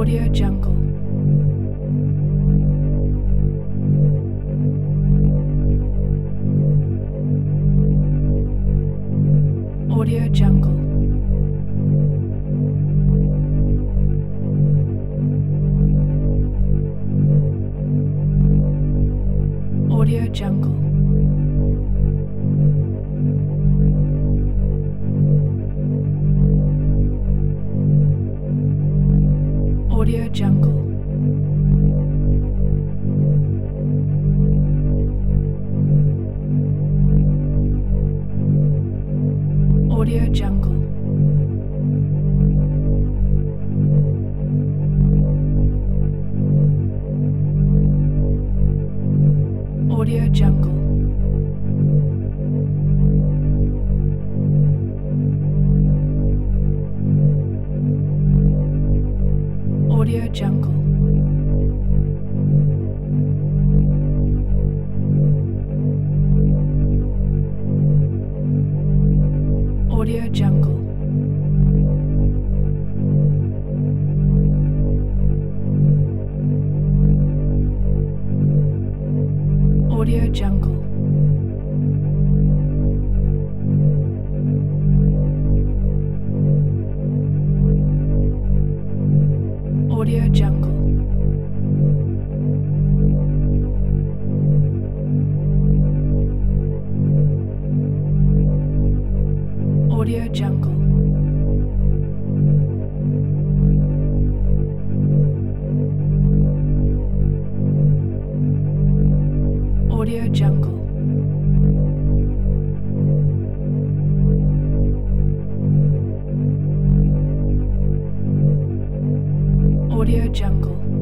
Audio Jungle. Audio Jungle. Audio Jungle. Audio Jungle. Audio Jungle. Audio Jungle. Audio Jungle. Audio Jungle. Audio Jungle. Audio Jungle. Audio Jungle. Audio Jungle. Audio Jungle.